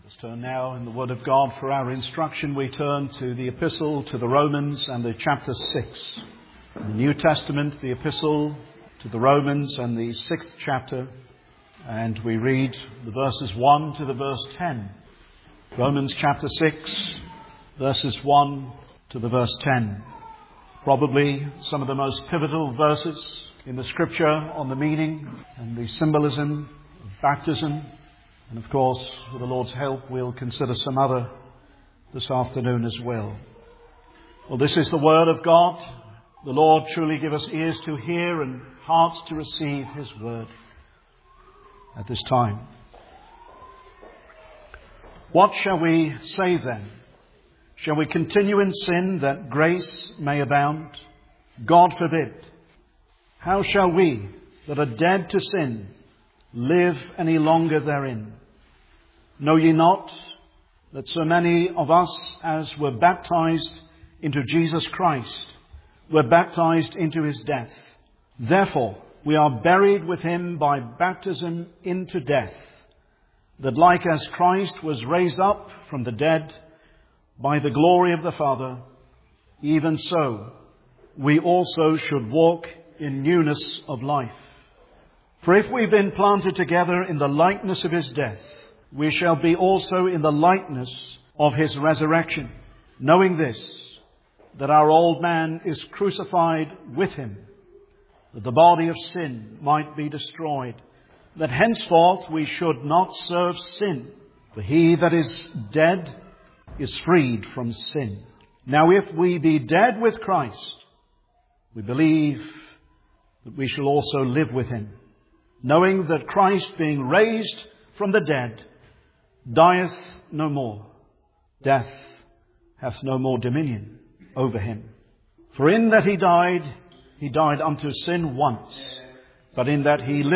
Let's turn now in the Word of God for our instruction. We turn to the Epistle to the Romans and the chapter 6. In the New Testament, the Epistle to the Romans and the 6th chapter. And we read the verses 1 to the verse 10. Romans chapter 6, verses 1 to the verse 10. Probably some of the most pivotal verses in the Scripture on the meaning and the symbolism of baptism. And of course, with the Lord's help, we'll consider some other this afternoon as well. Well, this is the Word of God. The Lord truly give us ears to hear and hearts to receive His Word at this time. What shall we say then? Shall we continue in sin that grace may abound? God forbid. How shall we that are dead to sin live any longer therein? Know ye not that so many of us as were baptized into Jesus Christ were baptized into His death? Therefore we are buried with Him by baptism into death, that like as Christ was raised up from the dead by the glory of the Father, even so we also should walk in newness of life. For if we've been planted together in the likeness of His death, we shall be also in the likeness of His resurrection, knowing this, that our old man is crucified with Him, that the body of sin might be destroyed, that henceforth we should not serve sin. For he that is dead is freed from sin. Now if we be dead with Christ, we believe that we shall also live with Him, knowing that Christ, being raised from the dead, dieth no more. Death hath no more dominion over Him. For in that He died unto sin once, but in that He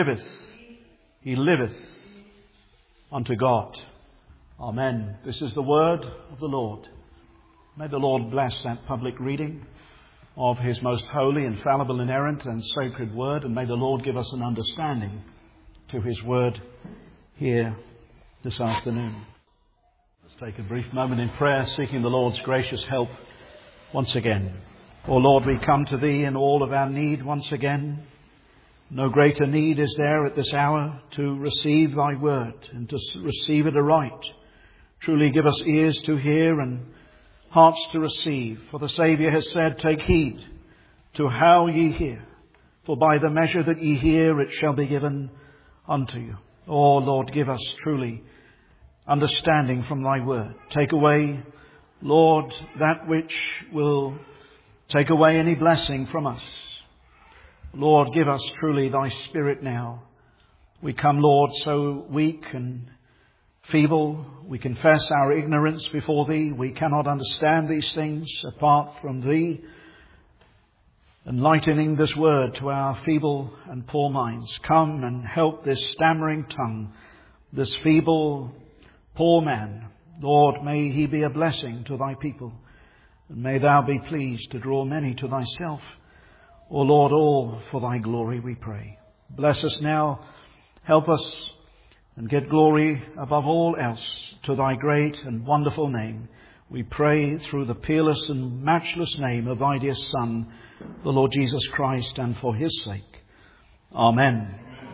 liveth unto God. Amen. This is the word of the Lord. May the Lord bless that public reading of His most holy, infallible, inerrant and sacred word, and may the Lord give us an understanding to His word here this afternoon. Let's take a brief moment in prayer, seeking the Lord's gracious help once again. O Lord, we come to Thee in all of our need once again. No greater need is there at this hour to receive Thy word and to receive it aright. Truly give us ears to hear and hearts to receive. For the Saviour has said, take heed to how ye hear. For by the measure that ye hear, it shall be given unto you. O Lord, give us truly understanding from Thy word. Take away, Lord, that which will take away any blessing from us. Lord, give us truly Thy Spirit now. We come, Lord, so weak and feeble. We confess our ignorance before Thee. We cannot understand these things apart from Thee enlightening this word to our feeble and poor minds. Come and help this stammering tongue, this feeble, poor man. Lord, may he be a blessing to Thy people, and may Thou be pleased to draw many to Thyself. O Lord, all for Thy glory we pray. Bless us now. Help us and get glory above all else to Thy great and wonderful name. We pray through the peerless and matchless name of Thy dear Son, the Lord Jesus Christ, and for His sake. Amen.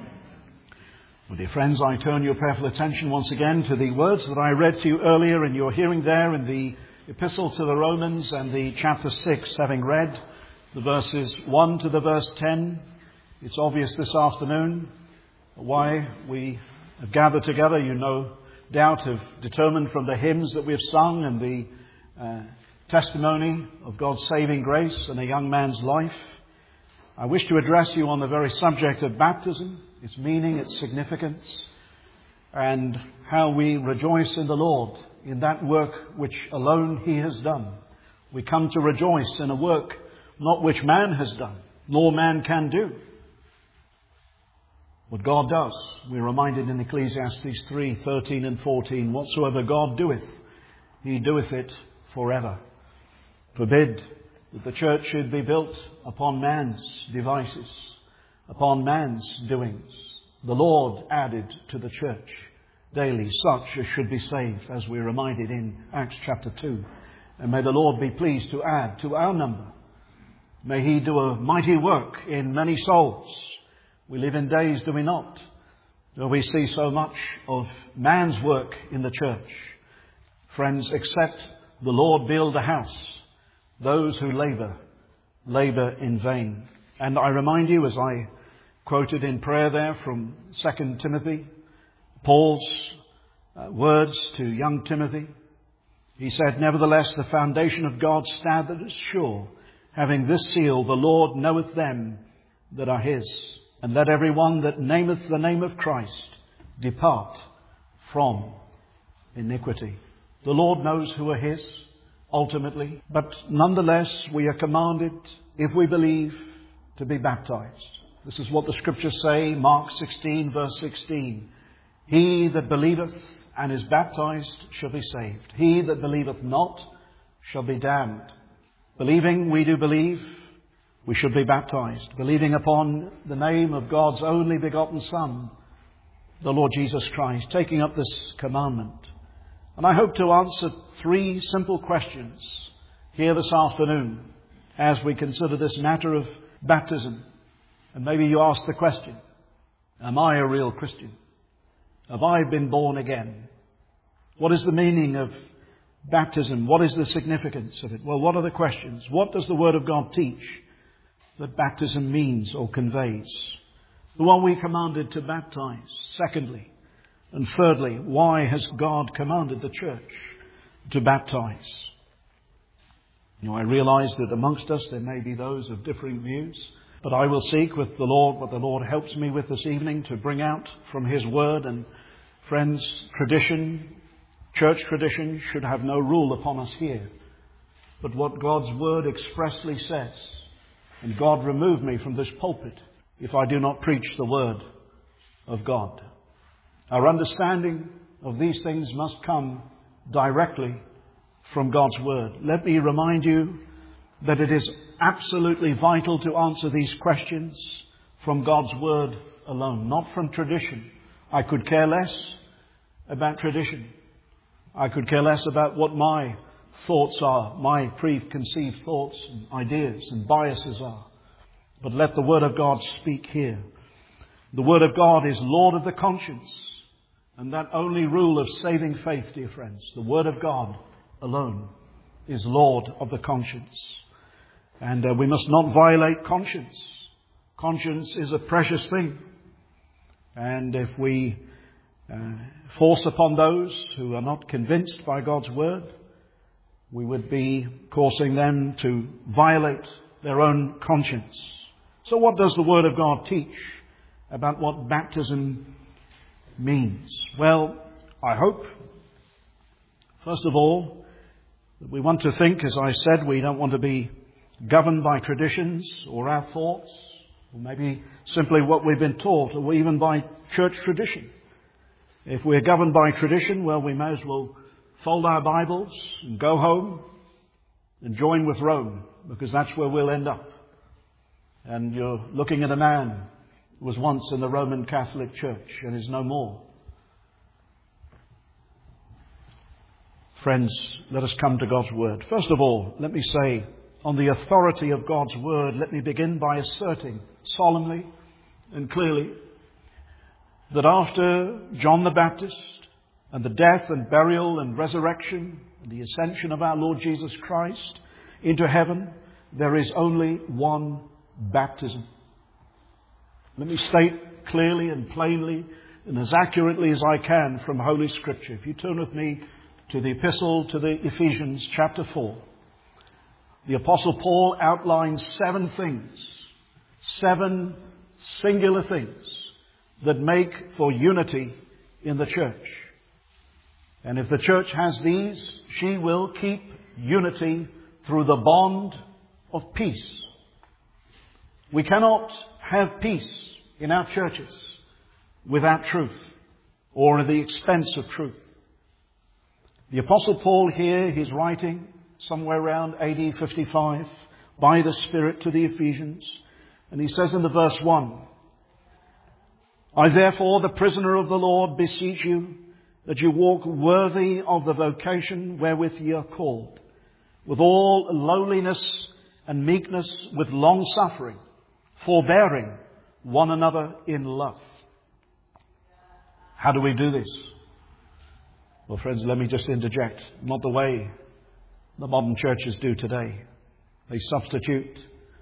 Well, dear friends, I turn your prayerful attention once again to the words that I read to you earlier in your hearing there in the Epistle to the Romans and the chapter 6, having read the verses 1 to the verse 10. It's obvious this afternoon why we have gathered together. You no doubt have determined from the hymns that we have sung and the testimony of God's saving grace in a young man's life. I wish to address you on the very subject of baptism, its meaning, its significance, and how we rejoice in the Lord in that work which alone He has done. We come to rejoice in a work not which man has done, nor man can do. What God does, we're reminded in Ecclesiastes 3:13 and 14, whatsoever God doeth, He doeth it forever. Forbid that the church should be built upon man's devices, upon man's doings. The Lord added to the church daily, such as should be saved, as we're reminded in Acts chapter 2. And may the Lord be pleased to add to our number. May He do a mighty work in many souls. We live in days, do we not, where we see so much of man's work in the church. Friends, except the Lord build a house, those who labour in vain. And I remind you, as I quoted in prayer there from 2 Timothy, Paul's words to young Timothy. He said, "Nevertheless, the foundation of God standeth sure, having this seal, the Lord knoweth them that are His. And let every one that nameth the name of Christ depart from iniquity." The Lord knows who are His, ultimately. But nonetheless, we are commanded, if we believe, to be baptized. This is what the Scriptures say, Mark 16, verse 16. "He that believeth and is baptized shall be saved. He that believeth not shall be damned." Believing, we do believe, we should be baptized. Believing upon the name of God's only begotten Son, the Lord Jesus Christ, taking up this commandment. And I hope to answer 3 simple questions here this afternoon as we consider this matter of baptism. And maybe you ask the question, am I a real Christian? Have I been born again? What is the meaning of baptism? What is the significance of it? Well, what are the questions? What does the Word of God teach that baptism means or conveys? Who are we commanded to baptize? Secondly, and thirdly, why has God commanded the church to baptize? I realize that amongst us there may be those of differing views, but I will seek with the Lord what the Lord helps me with this evening to bring out from His Word. And friends, tradition, church tradition, should have no rule upon us here, but what God's Word expressly says. And God remove me from this pulpit if I do not preach the Word of God. Our understanding of these things must come directly from God's Word. Let me remind you that it is absolutely vital to answer these questions from God's Word alone, not from tradition. I could care less about tradition. I could care less about what my thoughts are, my preconceived thoughts and ideas and biases are. But let the Word of God speak here. The Word of God is Lord of the conscience, and that only rule of saving faith, dear friends, the Word of God alone is Lord of the conscience. And we must not violate conscience. Conscience is a precious thing. And if we force upon those who are not convinced by God's Word, we would be causing them to violate their own conscience. So what does the Word of God teach about what baptism means? Well, I hope, first of all, that we want to think, as I said, we don't want to be governed by traditions or our thoughts, or maybe simply what we've been taught, or even by church tradition. If we're governed by tradition, well, we may as well fold our Bibles and go home and join with Rome, because that's where we'll end up. And you're looking at a man who was once in the Roman Catholic Church and is no more. Friends, let us come to God's Word. First of all, let me say, on the authority of God's Word, let me begin by asserting solemnly and clearly that after John the Baptist and the death and burial and resurrection and the ascension of our Lord Jesus Christ into heaven, there is only one baptism. Let me state clearly and plainly and as accurately as I can from Holy Scripture. If you turn with me to the Epistle to the Ephesians, chapter 4. The Apostle Paul outlines 7 things, 7 singular things that make for unity in the church. And if the church has these, she will keep unity through the bond of peace. We cannot have peace in our churches without truth or at the expense of truth. The Apostle Paul here, he's writing somewhere around AD 55 by the Spirit to the Ephesians. And he says in the verse 1, "I therefore, the prisoner of the Lord, beseech you that you walk worthy of the vocation wherewith ye are called, with all lowliness and meekness, with long suffering, forbearing one another in love. How do we do this? Well, friends, let me just interject. Not the way the modern churches do today. They substitute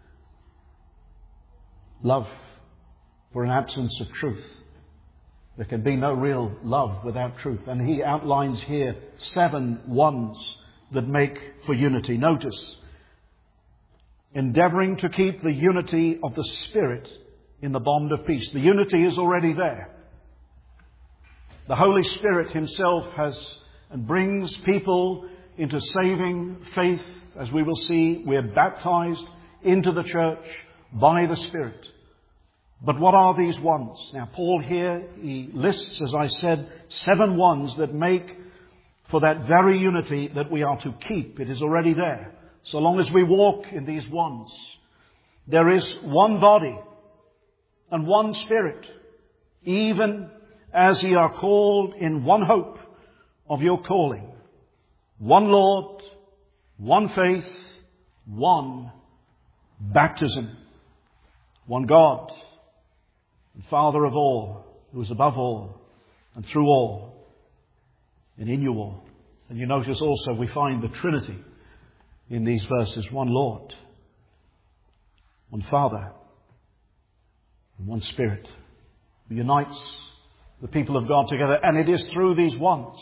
love for an absence of truth. There can be no real love without truth. And he outlines here 7 ones that make for unity. Notice, endeavouring to keep the unity of the Spirit in the bond of peace. The unity is already there. The Holy Spirit himself has and brings people into saving faith. As we will see, we're baptized into the church by the Spirit. But what are these ones? Now, Paul here, he lists, as I said, 7 ones that make for that very unity that we are to keep. It is already there. So long as we walk in these ones, there is one body and one Spirit, even as ye are called in one hope of your calling. One Lord, one faith, one baptism, one God and Father of all, who is above all and through all and in you all. And you notice also we find the Trinity in these verses. One Lord, one Father, and one Spirit, who unites the people of God together. And it is through these ones.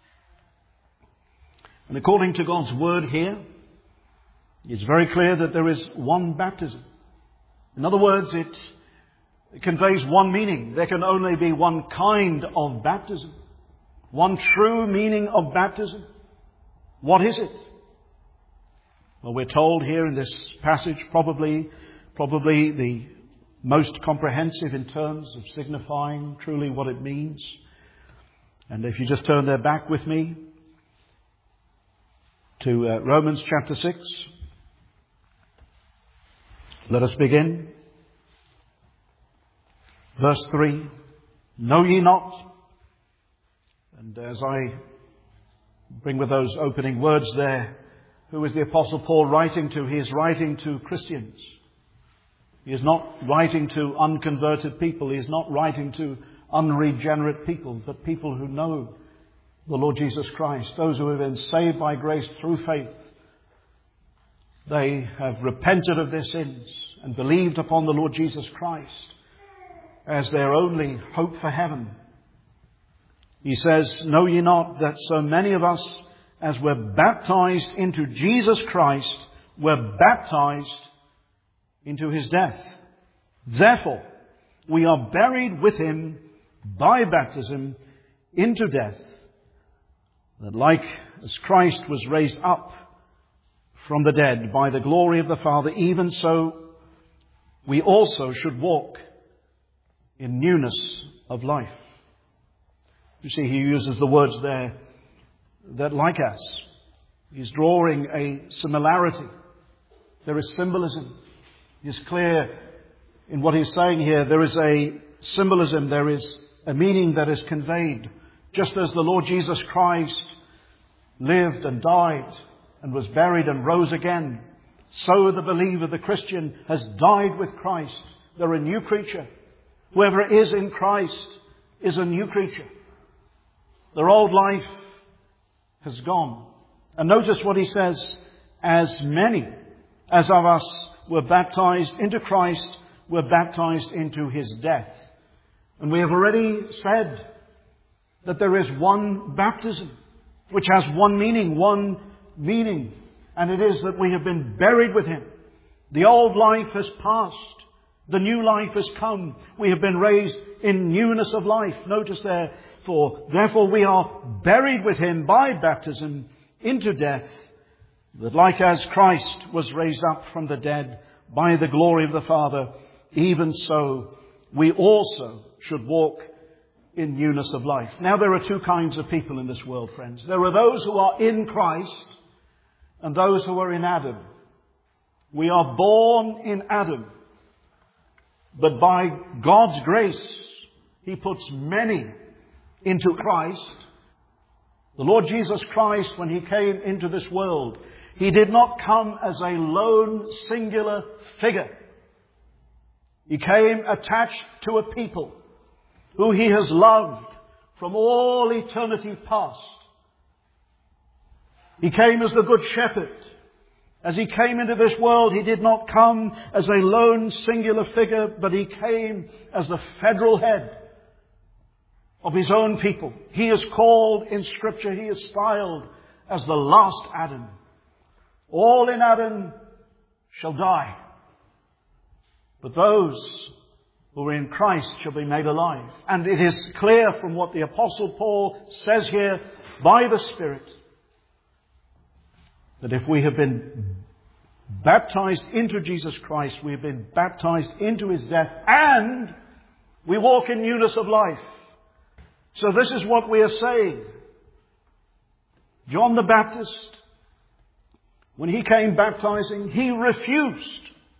And according to God's word here, it's very clear that there is one baptism. In other words, it conveys one meaning. There can only be one kind of baptism. One true meaning of baptism. What is it? Well, we're told here in this passage, probably the most comprehensive in terms of signifying truly what it means. And if you just turn there back with me to Romans chapter 6. Let us begin. Verse 3. Know ye not? And as I bring with those opening words there, who is the Apostle Paul writing to? He is writing to Christians. He is not writing to unconverted people. He is not writing to unregenerate people, but people who know the Lord Jesus Christ, those who have been saved by grace through faith. They have repented of their sins and believed upon the Lord Jesus Christ as their only hope for heaven. He says, know ye not that so many of us as were baptized into Jesus Christ were baptized into his death. Therefore, we are buried with him by baptism into death, that like as Christ was raised up from the dead by the glory of the Father, even so we also should walk in newness of life. You see, he uses the words there that like as. He's drawing a similarity. There is symbolism. He's clear in what he's saying here. There is a symbolism. There is a meaning that is conveyed. Just as the Lord Jesus Christ lived and died and was buried and rose again, so the believer, the Christian, has died with Christ. They're a new creature. Whoever is in Christ is a new creature. Their old life has gone. And notice what he says, as many as of us were baptized into Christ, were baptized into his death. And we have already said that there is one baptism, which has one meaning, and it is that we have been buried with him. The old life has passed. The new life has come. We have been raised in newness of life. Notice therefore we are buried with him by baptism into death, that like as Christ was raised up from the dead by the glory of the Father, even so we also should walk in newness of life. Now there are two kinds of people in this world, friends. There are those who are in Christ and those who are in Adam. We are born in Adam, but by God's grace, he puts many into Christ, The Lord Jesus Christ, when He came into this world, He did not come as a lone, singular figure. He came attached to a people who He has loved from all eternity past. He came as the Good Shepherd. As He came into this world, He did not come as a lone, singular figure, but He came as the federal head of His own people. He is called in Scripture, He is styled as the last Adam. All in Adam shall die, but those who are in Christ shall be made alive. And it is clear from what the Apostle Paul says here by the Spirit that if we have been baptized into Jesus Christ, we have been baptized into His death, and we walk in newness of life. So this is what we are saying. John the Baptist, when he came baptizing, he refused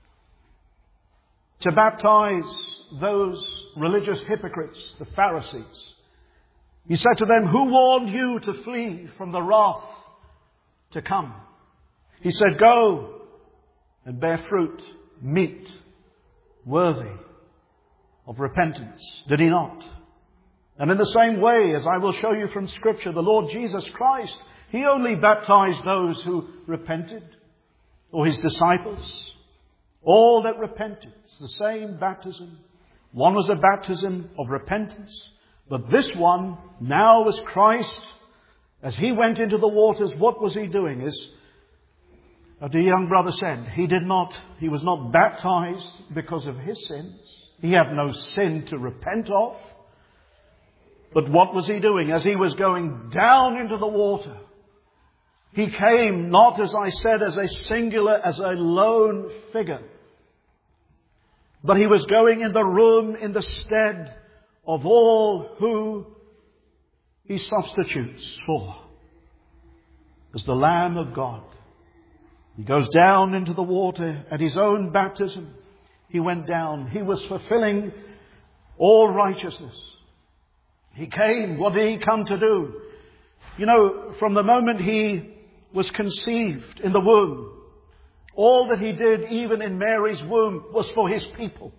to baptize those religious hypocrites, the Pharisees. He said to them, "Who warned you to flee from the wrath to come?" He said, "Go and bear fruit, meet, worthy of repentance." Did He not? And in the same way, as I will show you from Scripture, the Lord Jesus Christ, He only baptized those who repented, or His disciples. All that repented. It's the same baptism. One was a baptism of repentance, but this one, now as Christ, as He went into the waters, what was He doing? As the young brother said, He was not baptized because of His sins. He had no sin to repent of. But what was He doing? As He was going down into the water, He came not, as I said, as a singular, as a lone figure, but He was going in the room in the stead of all who He substitutes for. As the Lamb of God, He goes down into the water. At His own baptism, He went down. He was fulfilling all righteousness. He came. What did He come to do? You know, from the moment He was conceived in the womb, all that He did, even in Mary's womb, was for His people.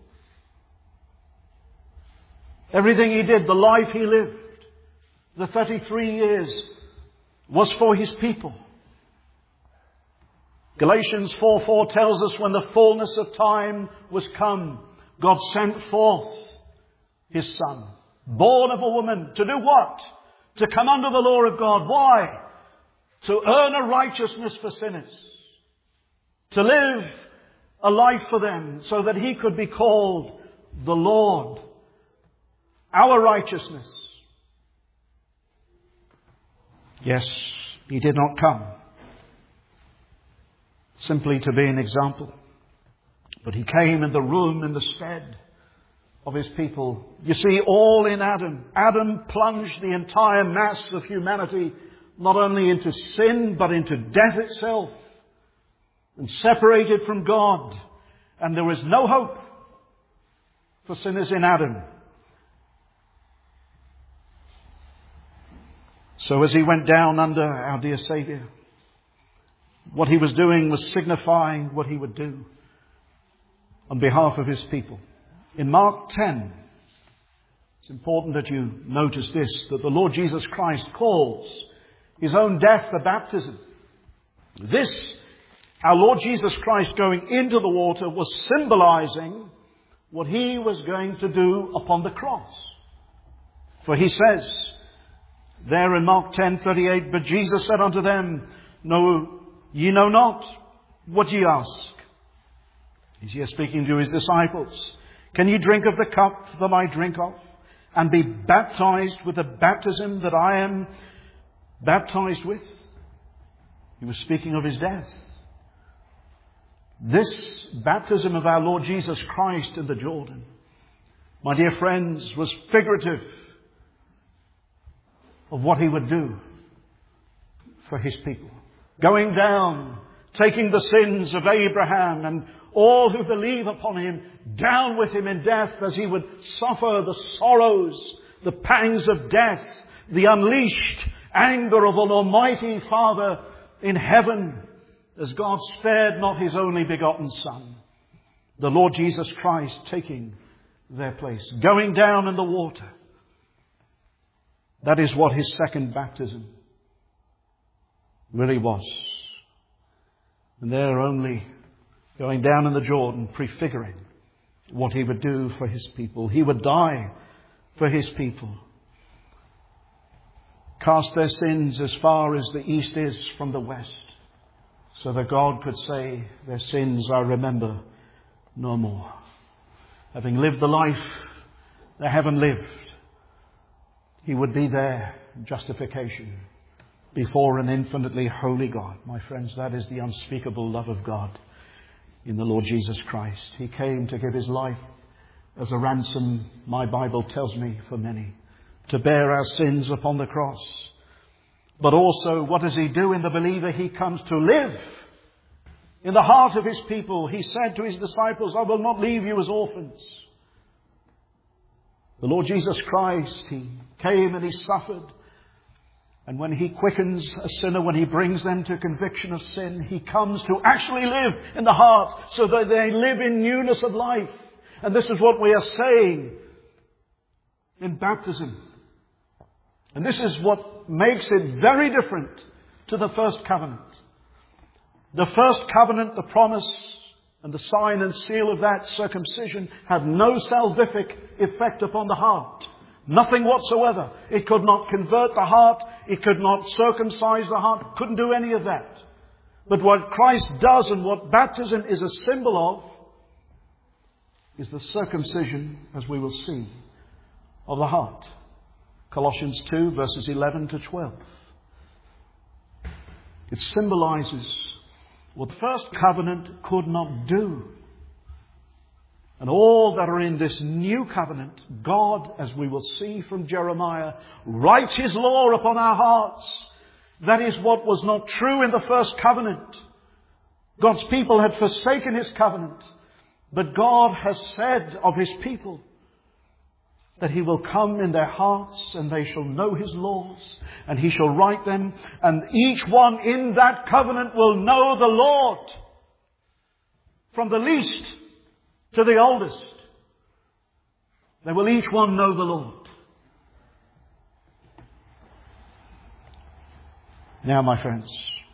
Everything He did, the life He lived, the 33 years, was for His people. Galatians 4:4 tells us when the fullness of time was come, God sent forth His Son, born of a woman, to do what? To come under the law of God. Why? To earn a righteousness for sinners. To live a life for them so that He could be called the Lord, our righteousness. Yes, He did not come simply to be an example, but He came in the room in the stead of His people. You see, all in Adam. Adam plunged the entire mass of humanity not only into sin, but into death itself, and separated from God. And there was no hope for sinners in Adam. So as He went down under our dear Saviour, what He was doing was signifying what He would do on behalf of His people. In Mark 10, it's important that you notice this, that the Lord Jesus Christ calls His own death the baptism. This, our Lord Jesus Christ going into the water, was symbolizing what He was going to do upon the cross. For He says there in Mark 10:38, "But Jesus said unto them, No, ye know not what ye ask." He's here speaking to His disciples. "Can ye drink of the cup that I drink of, and be baptized with the baptism that I am baptized with?" He was speaking of His death. This baptism of our Lord Jesus Christ in the Jordan, my dear friends, was figurative of what He would do for His people. Going down, taking the sins of Abraham and all who believe upon Him, down with Him in death, as He would suffer the sorrows, the pangs of death, the unleashed anger of an almighty Father in heaven as God spared not His only begotten Son, the Lord Jesus Christ taking their place, going down in the water. That is what His second baptism really was. And they're only going down in the Jordan, prefiguring what He would do for His people. He would die for His people. Cast their sins as far as the east is from the west, so that God could say, their sins I remember no more. Having lived the life they haven't lived, He would be their justification before an infinitely holy God. My friends, that is the unspeakable love of God in the Lord Jesus Christ. He came to give His life as a ransom, my Bible tells me, for many, to bear our sins upon the cross. But also, what does He do in the believer? He comes to live in the heart of His people. He said to His disciples, I will not leave you as orphans. The Lord Jesus Christ, He came and He suffered. And when He quickens a sinner, when He brings them to conviction of sin, He comes to actually live in the heart so that they live in newness of life. And this is what we are saying in baptism. And this is what makes it very different to the first covenant. The first covenant, the promise and the sign and seal of that, circumcision, have no salvific effect upon the heart. Nothing whatsoever. It could not convert the heart. It could not circumcise the heart. Couldn't do any of that. But what Christ does and what baptism is a symbol of is the circumcision, as we will see, of the heart. Colossians 2 verses 11 to 12. It symbolizes what the first covenant could not do. And all that are in this new covenant, God, as we will see from Jeremiah, writes His law upon our hearts. That is what was not true in the first covenant. God's people had forsaken His covenant. But God has said of His people that He will come in their hearts and they shall know His laws and He shall write them. And each one in that covenant will know the Lord, from the least to the oldest. They will each one know the Lord. Now, my friends,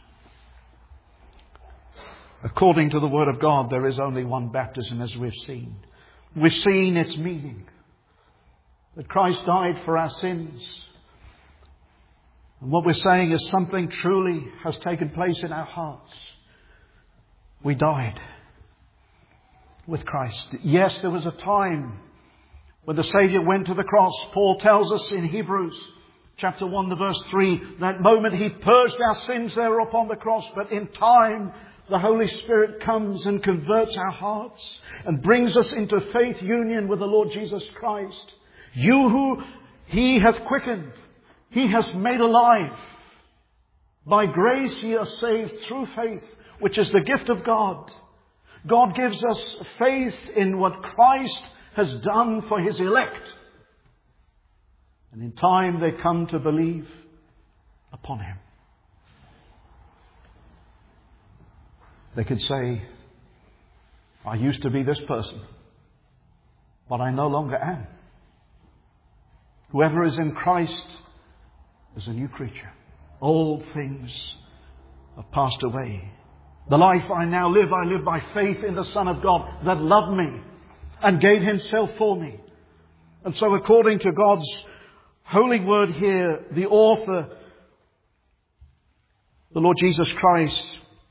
according to the Word of God, there is only one baptism, as we've seen. We've seen its meaning. That Christ died for our sins. And what we're saying is something truly has taken place in our hearts. We died with Christ. Yes, there was a time when the Saviour went to the cross. Paul tells us in Hebrews chapter 1 verse 3, that moment He purged our sins there upon the cross. But in time, the Holy Spirit comes and converts our hearts and brings us into faith union with the Lord Jesus Christ. You who He hath quickened, He has made alive. By grace ye are saved through faith, which is the gift of God. God gives us faith in what Christ has done for His elect. And in time they come to believe upon Him. They could say, I used to be this person, but I no longer am. Whoever is in Christ is a new creature. Old things have passed away. The life I now live, I live by faith in the Son of God that loved me and gave Himself for me. And so according to God's holy word here, the author, the Lord Jesus Christ,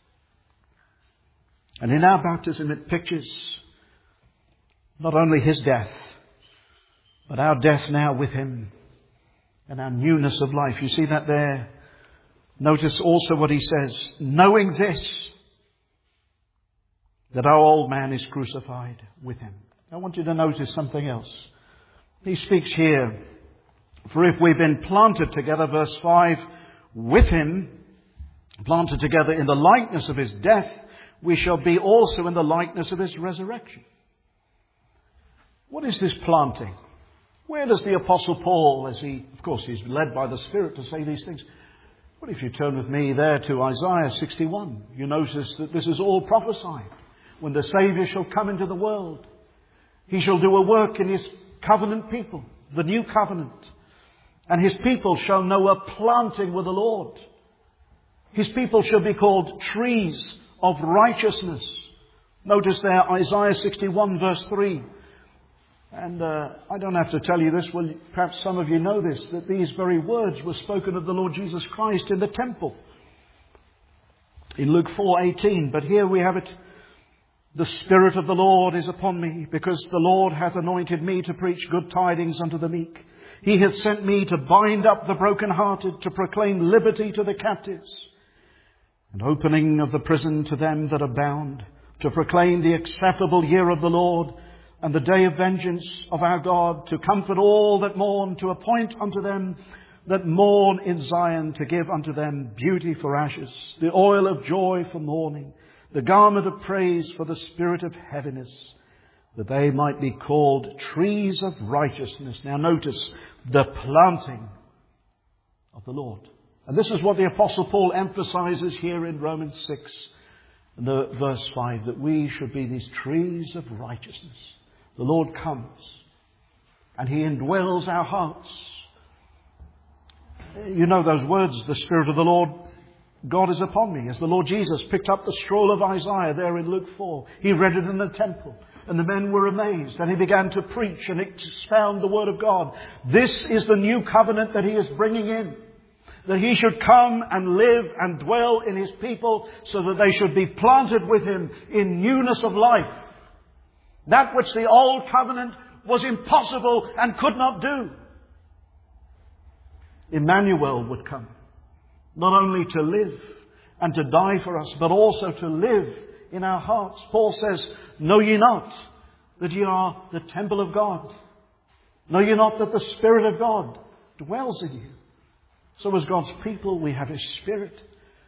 and in our baptism it pictures not only His death, but our death now with Him and our newness of life. You see that there? Notice also what he says. Knowing this, that our old man is crucified with Him. I want you to notice something else. He speaks here, for if we've been planted together, verse 5, with Him, planted together in the likeness of His death, we shall be also in the likeness of His resurrection. What is this planting? Where does the Apostle Paul, of course he's led by the Spirit to say these things. Well, if you turn with me there to Isaiah 61, you notice that this is all prophesied. When the Saviour shall come into the world, he shall do a work in his covenant people, the new covenant. And his people shall know a planting with the Lord. His people shall be called trees of righteousness. Notice there Isaiah 61 verse 3. And I don't have to tell you this, well, perhaps some of you know this, that these very words were spoken of the Lord Jesus Christ in the temple. In Luke 4:18, but here we have it. The Spirit of the Lord is upon me, because the Lord hath anointed me to preach good tidings unto the meek. He hath sent me to bind up the brokenhearted, to proclaim liberty to the captives, and opening of the prison to them that are bound, to proclaim the acceptable year of the Lord, and the day of vengeance of our God, to comfort all that mourn, to appoint unto them that mourn in Zion, to give unto them beauty for ashes, the oil of joy for mourning, the garment of praise for the spirit of heaviness, that they might be called trees of righteousness. Now notice, the planting of the Lord. And this is what the Apostle Paul emphasizes here in Romans 6, verse 5, that we should be these trees of righteousness. The Lord comes and he indwells our hearts. You know those words, the Spirit of the Lord, God is upon me. As the Lord Jesus picked up the scroll of Isaiah there in Luke 4, he read it in the temple and the men were amazed, and he began to preach and expound the Word of God. This is the new covenant that he is bringing in. That he should come and live and dwell in his people so that they should be planted with him in newness of life. That which the old covenant was impossible and could not do. Emmanuel would come, not only to live and to die for us, but also to live in our hearts. Paul says, know ye not that ye are the temple of God? Know ye not that the Spirit of God dwells in you? So as God's people, we have his Spirit.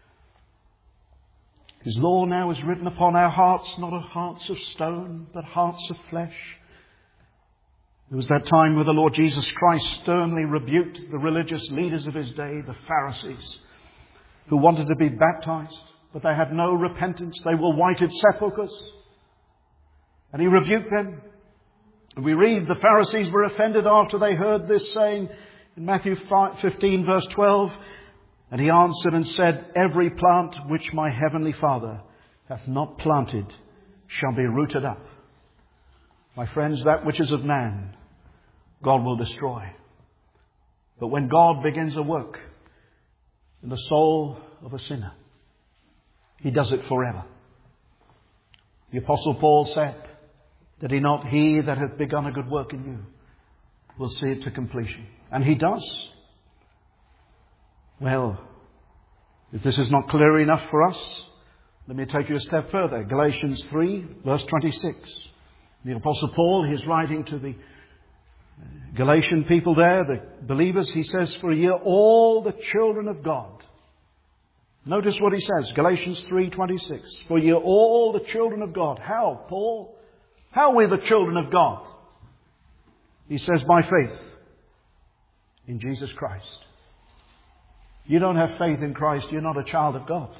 His law now is written upon our hearts, not hearts of stone, but hearts of flesh. There was that time where the Lord Jesus Christ sternly rebuked the religious leaders of his day, the Pharisees, who wanted to be baptized, but they had no repentance. They were whited sepulchres. And he rebuked them. And we read the Pharisees were offended after they heard this saying in Matthew 15 verse 12. And he answered and said, every plant which my heavenly Father hath not planted shall be rooted up. My friends, that which is of man, God will destroy. But when God begins a work in the soul of a sinner, he does it forever. The Apostle Paul said, that he that hath begun a good work in you will see it to completion. And he does. Well, if this is not clear enough for us, let me take you a step further. Galatians 3, verse 26. The Apostle Paul, he's writing to the Galatian people there, the believers. He says, for ye are all the children of God. Notice what he says, Galatians 3:26. For ye are all the children of God. How, Paul? How are we the children of God? He says, by faith in Jesus Christ. You don't have faith in Christ, you're not a child of God.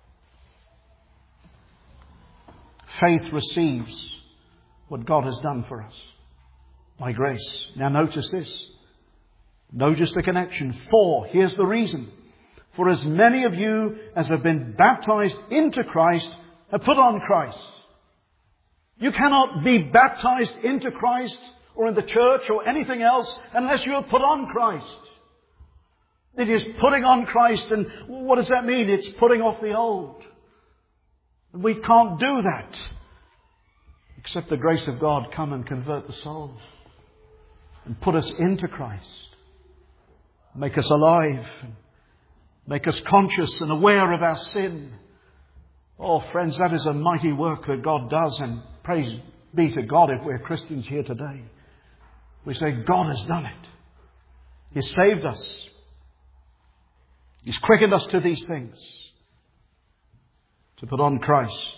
Faith receives what God has done for us by grace. Now notice this. Notice the connection. For, here's the reason. For as many of you as have been baptized into Christ have put on Christ. You cannot be baptized into Christ or in the church or anything else unless you have put on Christ. It is putting on Christ, and what does that mean? It's putting off the old. And we can't do that except the grace of God come and convert the soul and put us into Christ. Make us alive. Make us conscious and aware of our sin. Oh, friends, that is a mighty work that God does, and praise be to God if we're Christians here today. We say, God has done it. He's saved us. He's quickened us to these things. To put on Christ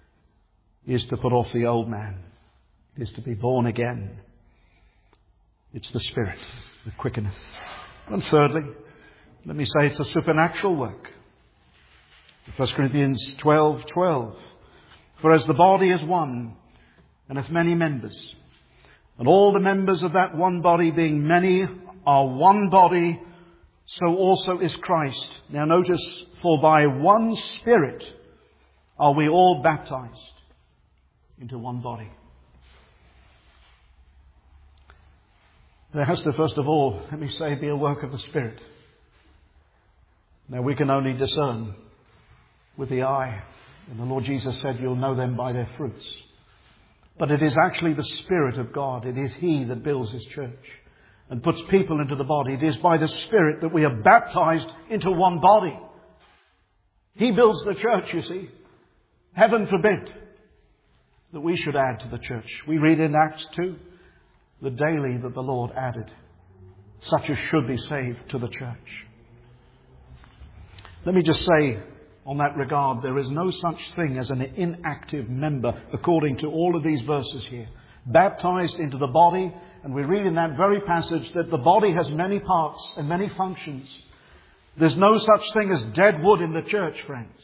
is to put off the old man. It is to be born again. It's the Spirit that quickeneth. And thirdly, let me say it's a supernatural work. 1 Corinthians 12:12. For as the body is one, and hath many members, and all the members of that one body, being many, are one body, so also is Christ. Now notice, for by one Spirit are we all baptized into one body. There has to, first of all, let me say, be a work of the Spirit. Now we can only discern with the eye. And the Lord Jesus said, you'll know them by their fruits. But it is actually the Spirit of God. It is He that builds His church and puts people into the body. It is by the Spirit that we are baptized into one body. He builds the church, you see. Heaven forbid that we should add to the church. We read in Acts 2, that daily that the Lord added such as should be saved to the church. Let me just say, on that regard, there is no such thing as an inactive member according to all of these verses here. Baptized into the body, and we read in that very passage that the body has many parts and many functions. There's no such thing as dead wood in the church, friends.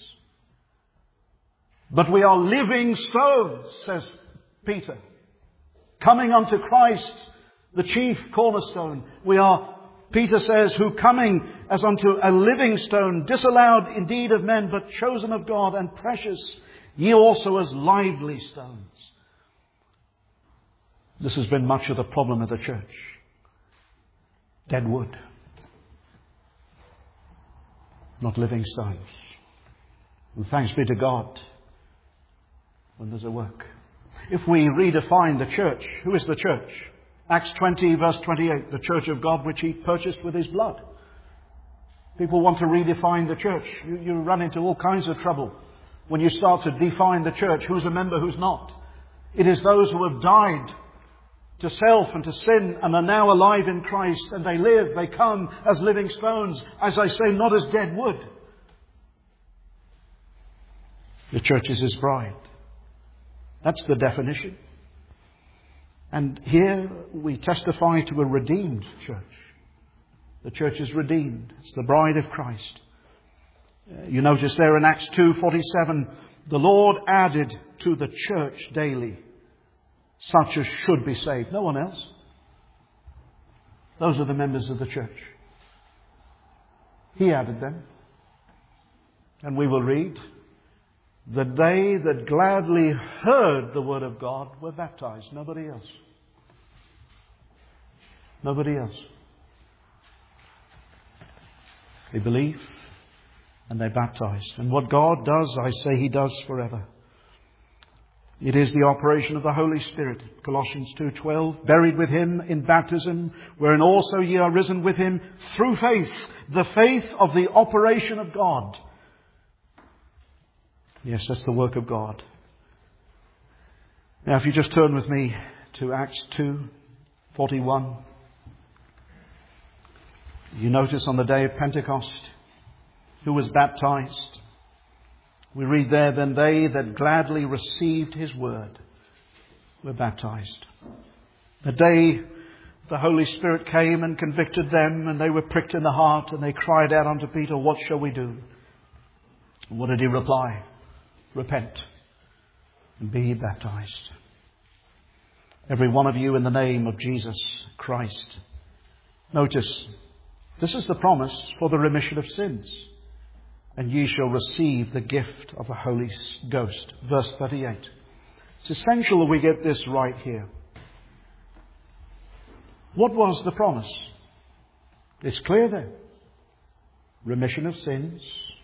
But we are living stones, says Peter, coming unto Christ, the chief cornerstone. We are, Peter says, who coming as unto a living stone, disallowed indeed of men, but chosen of God and precious, ye also as lively stones. This has been much of the problem of the church. Dead wood. Not living stones. And thanks be to God when there's a work. If we redefine the church, who is the church? Acts 20 verse 28, the church of God which He purchased with His blood. People want to redefine the church. You run into all kinds of trouble when you start to define the church. Who's a member, who's not? It is those who have died to self and to sin and are now alive in Christ, and they live, they come as living stones, as I say, not as dead wood. The church is His bride. That's the definition. And here we testify to a redeemed church. The church is redeemed. It's the bride of Christ. You notice there in Acts 2:47, the Lord added to the church daily such as should be saved. No one else. Those are the members of the church. He added them. And we will read that they that gladly heard the word of God were baptized. Nobody else. Nobody else. They believe and they baptized. And what God does, I say He does forever. It is the operation of the Holy Spirit. Colossians 2:12, buried with Him in baptism, wherein also ye are risen with Him through faith, the faith of the operation of God. Yes, that's the work of God. Now, if you just turn with me to Acts 2:41, you notice on the day of Pentecost, who was baptized? We read there, then they that gladly received His word were baptized. The day the Holy Spirit came and convicted them, and they were pricked in the heart, and they cried out unto Peter, what shall we do? And what did he reply? Repent and be ye baptized, every one of you, in the name of Jesus Christ. Notice, this is the promise for the remission of sins. And ye shall receive the gift of the Holy Ghost. Verse 38. It's essential that we get this right here. What was the promise? It's clear there. Remission of sins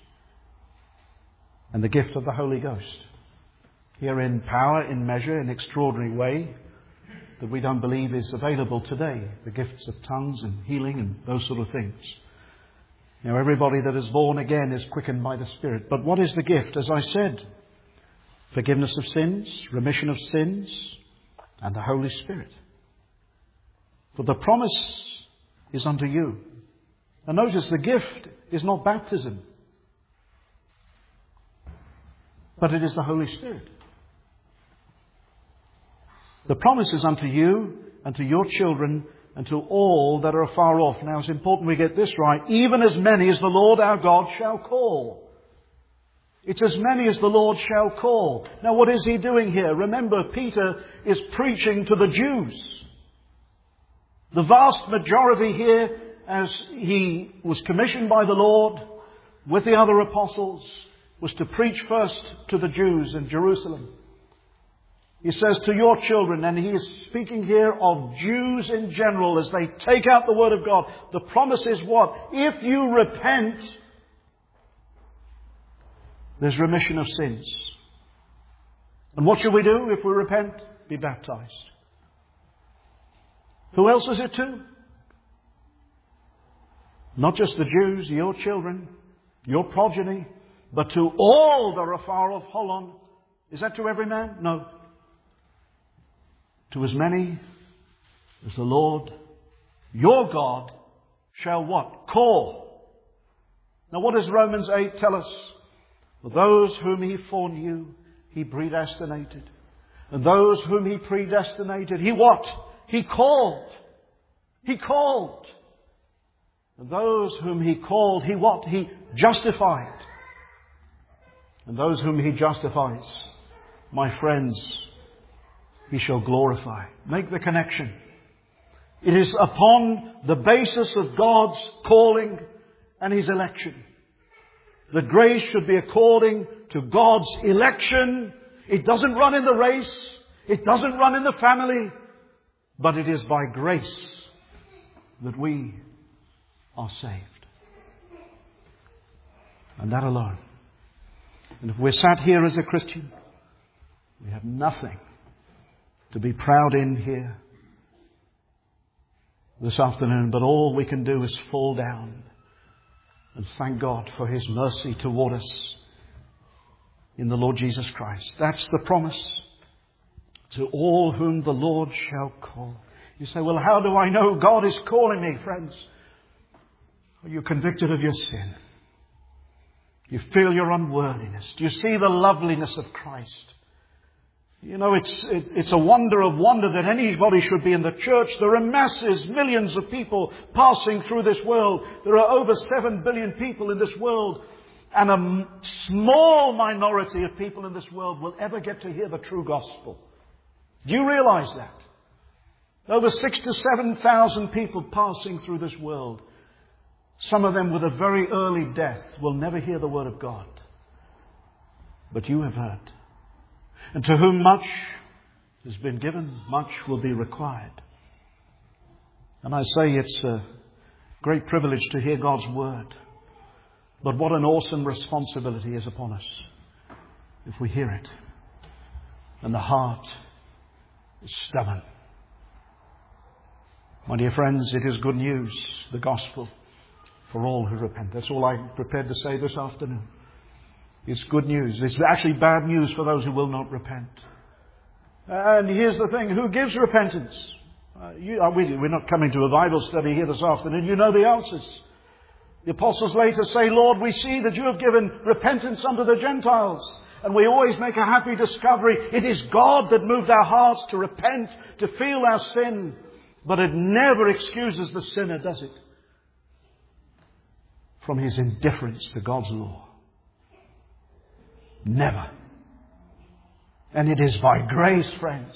and the gift of the Holy Ghost. Here in power, in measure, in extraordinary way that we don't believe is available today. The gifts of tongues and healing and those sort of things. Now, everybody that is born again is quickened by the Spirit. But what is the gift? As I said, forgiveness of sins, remission of sins, and the Holy Spirit. For the promise is unto you. And notice, the gift is not baptism, but it is the Holy Spirit. The promise is unto you and to your children and to all that are afar off. Now it's important we get this right. Even as many as the Lord our God shall call. It's as many as the Lord shall call. Now what is he doing here? Remember, Peter is preaching to the Jews. The vast majority here, as he was commissioned by the Lord with the other apostles, was to preach first to the Jews in Jerusalem. He says to your children, and he is speaking here of Jews in general as they take out the Word of God. The promise is what? If you repent, there's remission of sins. And what shall we do if we repent? Be baptized. Who else is it to? Not just the Jews, your children, your progeny, but to all that are far off. Hold on. Is that to every man? No. To as many as the Lord, your God, shall what? Call. Now what does Romans 8 tell us? For those whom he foreknew, he predestinated. And those whom he predestinated, he what? He called. He called. And those whom he called, he what? He justified. And those whom he justifies, my friends, he shall glorify. Make the connection. It is upon the basis of God's calling and his election. The grace should be according to God's election. It doesn't run in the race. It doesn't run in the family. But it is by grace that we are saved. And that alone. And if we're sat here as a Christian, we have nothing to be proud in here this afternoon, but all we can do is fall down and thank God for his mercy toward us in the Lord Jesus Christ. That's the promise. To all whom the Lord shall call. You say, well, how do I know God is calling me, friends? Are you convicted of your sin? You feel your unworthiness. Do you see the loveliness of Christ? You know, it's a wonder of wonder that anybody should be in the church. There are masses, millions of people passing through this world. There are over 7 billion people in this world. And a small minority of people in this world will ever get to hear the true gospel. Do you realize that? Over 6,000 to 7,000 people passing through this world. Some of them with a very early death will never hear the word of God. But you have heard. And to whom much has been given, much will be required. And I say it's a great privilege to hear God's word. But what an awesome responsibility is upon us if we hear it. And the heart is stubborn. My dear friends, it is good news, the gospel, for all who repent. That's all I'm prepared to say this afternoon. It's good news. It's actually bad news for those who will not repent. And here's the thing. Who gives repentance? We're not coming to a Bible study here this afternoon. You know the answers. The apostles later say, Lord, we see that you have given repentance unto the Gentiles. And we always make a happy discovery. It is God that moved our hearts to repent, to feel our sin. But it never excuses the sinner, does it? From his indifference to God's law. Never. And it is by grace, friends.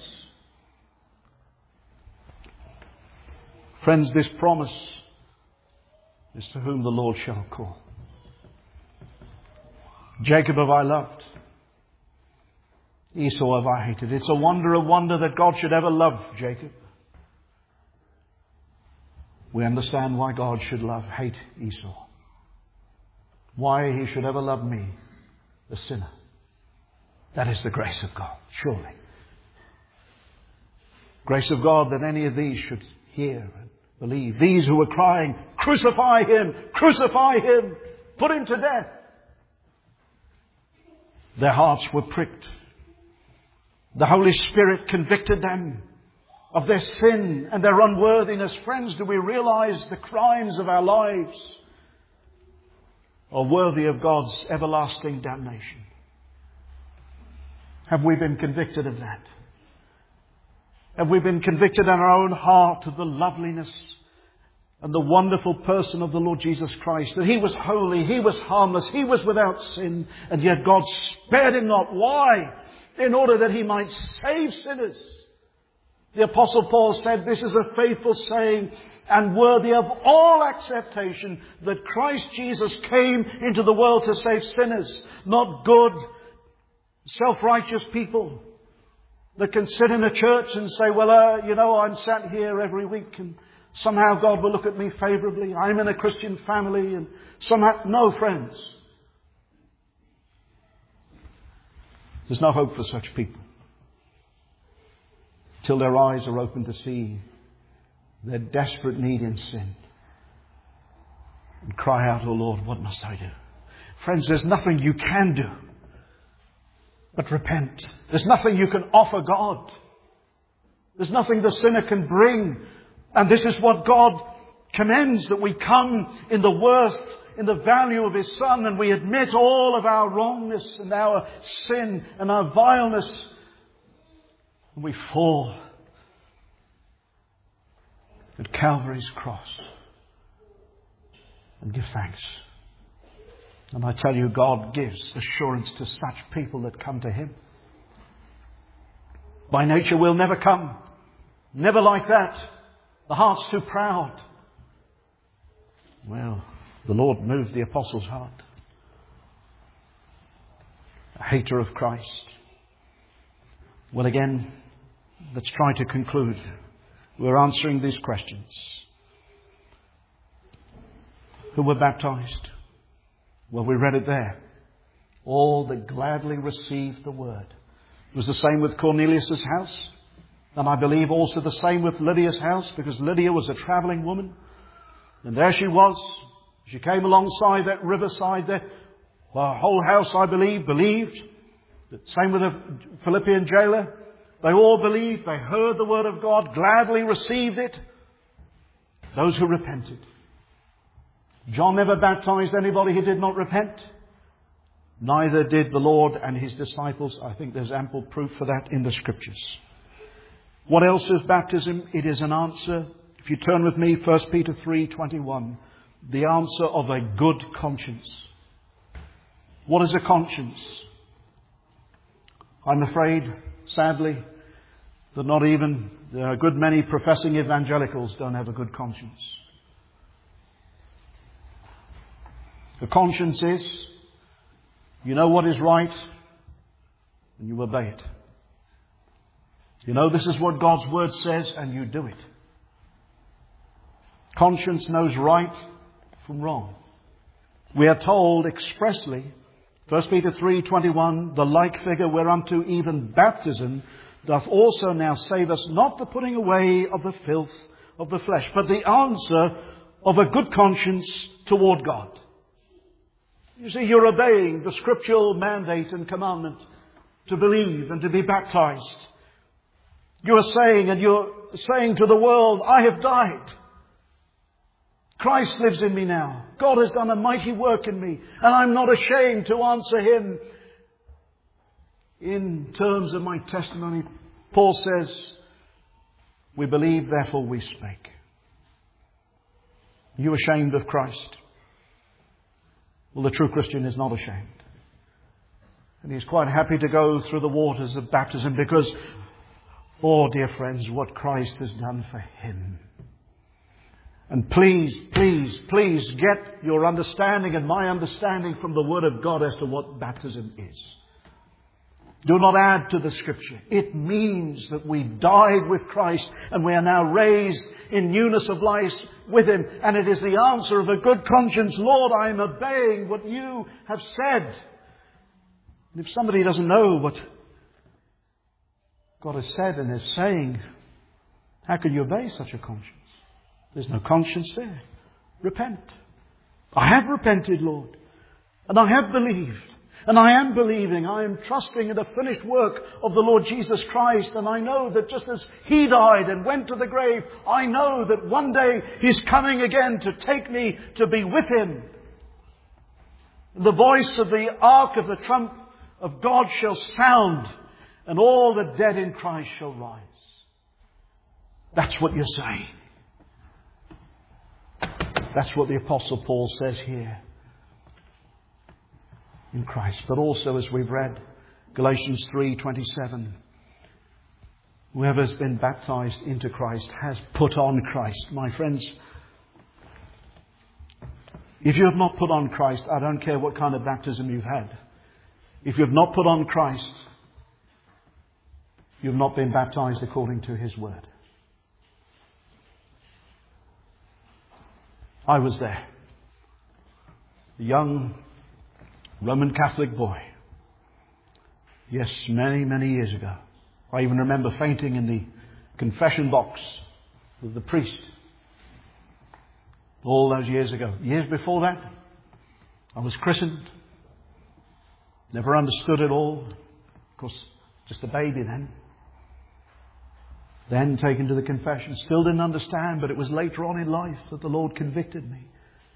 Friends, this promise is to whom the Lord shall call. Jacob have I loved. Esau have I hated. It's a wonder of wonder that God should ever love Jacob. We understand why God should hate Esau. Why he should ever love me, the sinner. That is the grace of God, surely. Grace of God that any of these should hear and believe. These who were crying, crucify him, put him to death. Their hearts were pricked. The Holy Spirit convicted them of their sin and their unworthiness. Friends, do we realize the crimes of our lives are worthy of God's everlasting damnation? Have we been convicted of that? Have we been convicted in our own heart of the loveliness and the wonderful person of the Lord Jesus Christ? That He was holy, He was harmless, He was without sin, and yet God spared Him not. Why? In order that He might save sinners. The Apostle Paul said, this is a faithful saying and worthy of all acceptation, that Christ Jesus came into the world to save sinners, not good, self-righteous people that can sit in a church and say, well, I'm sat here every week and somehow God will look at me favorably. I'm in a Christian family and somehow... No, friends. There's no hope for such people till their eyes are open to see their desperate need in sin and cry out, oh Lord, what must I do? Friends, there's nothing you can do but repent. There's nothing you can offer God. There's nothing the sinner can bring. And this is what God commends, that we come in the worth, in the value of His Son, and we admit all of our wrongness and our sin and our vileness. And we fall at Calvary's cross and give thanks. And I tell you, God gives assurance to such people that come to Him. By nature we'll never come. Never like that. The heart's too proud. Well, the Lord moved the apostle's heart. A hater of Christ. Well, again, let's try to conclude. We're answering these questions. Who were baptized? Well, we read it there. All that gladly received the word. It was the same with Cornelius' house. And I believe also the same with Lydia's house, because Lydia was a travelling woman. And there she was. She came alongside that riverside there. Her whole house, I believe, believed. The same with the Philippian jailer. They all believed. They heard the word of God, gladly received it. Those who repented. John never baptized anybody who did not repent. Neither did the Lord and His disciples. I think there's ample proof for that in the Scriptures. What else is baptism? It is an answer. If you turn with me, 1 Peter 3:21. The answer of a good conscience. What is a conscience? I'm afraid, sadly, that not even a good many professing evangelicals don't have a good conscience. A conscience is, you know what is right, and you obey it. You know this is what God's Word says, and you do it. Conscience knows right from wrong. We are told expressly, 1 Peter 3:21, the like figure whereunto even baptism doth also now save us, not the putting away of the filth of the flesh, but the answer of a good conscience toward God. You see, you're obeying the scriptural mandate and commandment to believe and to be baptized. You're saying to the world, I have died. Christ lives in me now. God has done a mighty work in me, and I'm not ashamed to answer Him in terms of my testimony. Paul says, we believe, therefore we speak. Are you ashamed of Christ? Well, the true Christian is not ashamed. And he's quite happy to go through the waters of baptism because, oh dear friends, what Christ has done for him. And please, please, please get your understanding and my understanding from the Word of God as to what baptism is. Do not add to the Scripture. It means that we died with Christ and we are now raised in newness of life with Him. And it is the answer of a good conscience. Lord, I am obeying what you have said. And if somebody doesn't know what God has said and is saying, how can you obey such a conscience? There's no conscience there. Repent. I have repented, Lord. And I have believed. And I am believing. I am trusting in the finished work of the Lord Jesus Christ. And I know that just as He died and went to the grave, I know that one day He's coming again to take me to be with Him. The voice of the ark of the trump of God shall sound, and all the dead in Christ shall rise. That's what you're saying. That's what the Apostle Paul says here. In Christ. But also, as we've read, Galatians 3:27, whoever has been baptized into Christ has put on Christ. My friends, if you have not put on Christ, I don't care what kind of baptism you've had. If you have not put on Christ, you have not been baptized according to His word. I was there. A young Roman Catholic boy. Yes, many, many years ago. I even remember fainting in the confession box with the priest. All those years ago. Years before that, I was christened. Never understood it all. Of course, just a baby then. Then taken to the confession. Still didn't understand, but it was later on in life that the Lord convicted me.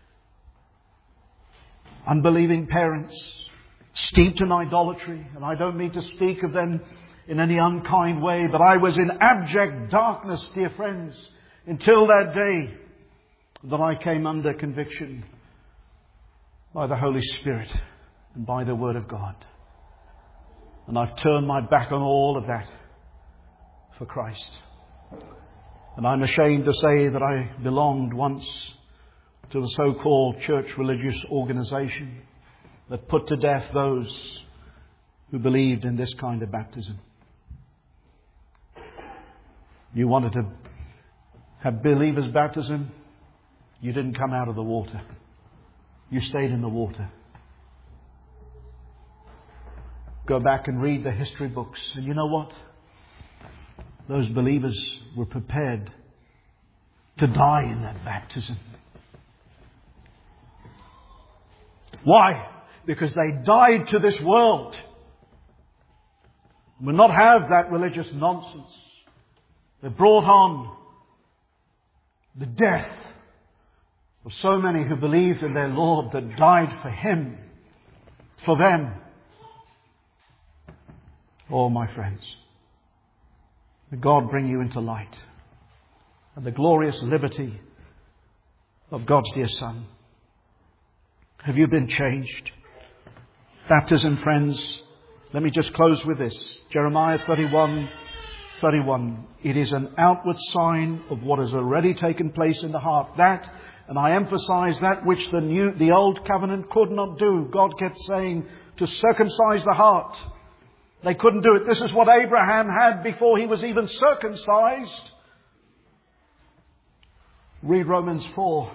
Unbelieving parents, steeped in idolatry, and I don't mean to speak of them in any unkind way, but I was in abject darkness, dear friends, until that day that I came under conviction by the Holy Spirit and by the Word of God. And I've turned my back on all of that for Christ. And I'm ashamed to say that I belonged once to the so-called church religious organization that put to death those who believed in this kind of baptism. You wanted to have believers' baptism, you didn't come out of the water. You stayed in the water. Go back and read the history books, and you know what? Those believers were prepared to die in that baptism. Why? Because they died to this world. Will not have that religious nonsense. They brought on the death of so many who believed in their Lord, that died for Him, for them. Oh, my friends, may God bring you into light and the glorious liberty of God's dear Son. Have you been changed? Baptism, friends, let me just close with this. Jeremiah 31:31. It is an outward sign of what has already taken place in the heart. That, and I emphasize that which the old covenant could not do. God kept saying to circumcise the heart. They couldn't do it. This is what Abraham had before he was even circumcised. Read Romans 4.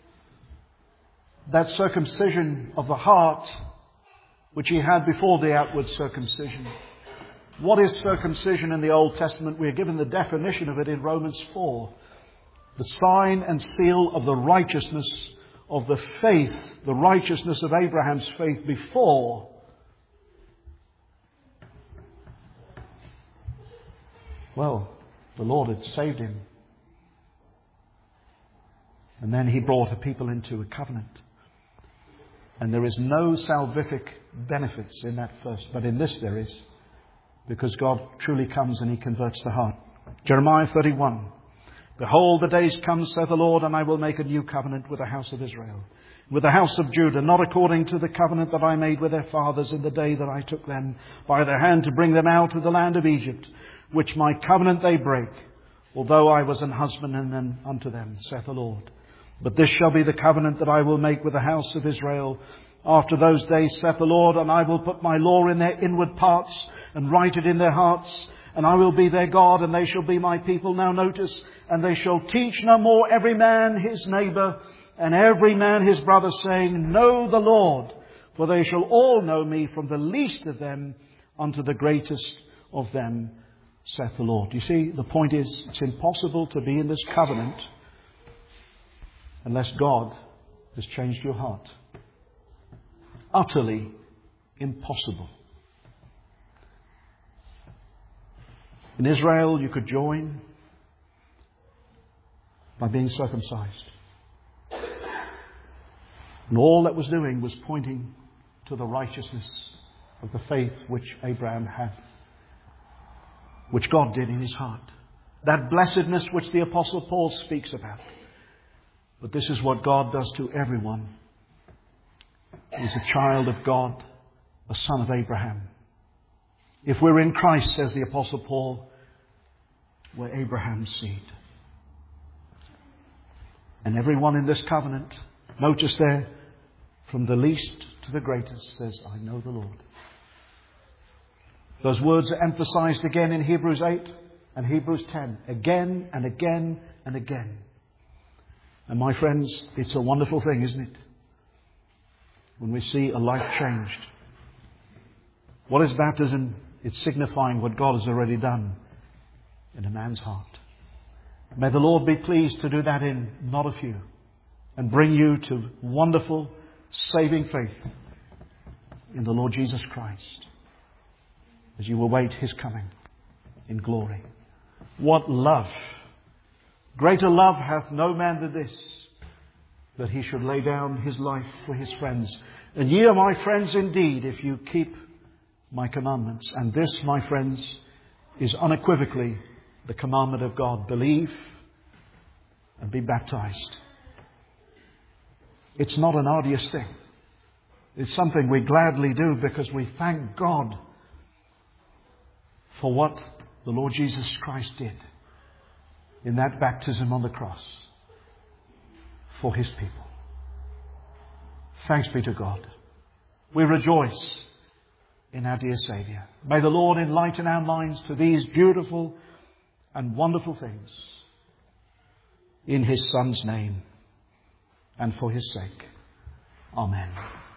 That circumcision of the heart which he had before the outward circumcision. What is circumcision in the Old Testament? We are given the definition of it in Romans 4. The sign and seal of the righteousness of the faith, the righteousness of Abraham's faith before the Lord had saved him. And then He brought a people into a covenant. And there is no salvific benefits in that first, but in this there is, because God truly comes and He converts the heart. Jeremiah 31. Behold, the days come, saith the Lord, and I will make a new covenant with the house of Israel, with the house of Judah, not according to the covenant that I made with their fathers in the day that I took them by their hand to bring them out of the land of Egypt, which my covenant they break, although I was an husbandman unto them, saith the Lord. But this shall be the covenant that I will make with the house of Israel after those days, saith the Lord, and I will put my law in their inward parts and write it in their hearts, and I will be their God, and they shall be my people. Now notice, and they shall teach no more every man his neighbour and every man his brother, saying, Know the Lord, for they shall all know me, from the least of them unto the greatest of them, saith the Lord. You see, the point is, it's impossible to be in this covenant unless God has changed your heart. Utterly impossible. In Israel, you could join by being circumcised. And all that was doing was pointing to the righteousness of the faith which Abraham had, which God did in his heart. that blessedness which the Apostle Paul speaks about. But this is what God does to everyone who is a child of God, a son of Abraham. If we're in Christ, says the Apostle Paul, we're Abraham's seed. And everyone in this covenant, notice there, from the least to the greatest, says, I know the Lord. Those words are emphasized again in Hebrews 8 and Hebrews 10. Again and again and again. And my friends, it's a wonderful thing, isn't it? When we see a life changed. What is baptism? It's signifying what God has already done in a man's heart. May the Lord be pleased to do that in not a few and bring you to wonderful saving faith in the Lord Jesus Christ as you await His coming in glory. What love! Greater love hath no man than this, that he should lay down his life for his friends. And ye are my friends indeed, if you keep my commandments. And this, my friends, is unequivocally the commandment of God. Believe and be baptized. It's not an arduous thing. It's something we gladly do because we thank God for what the Lord Jesus Christ did in that baptism on the cross for His people. Thanks be to God. We rejoice in our dear Saviour. May the Lord enlighten our minds to these beautiful and wonderful things in His Son's name and for His sake. Amen.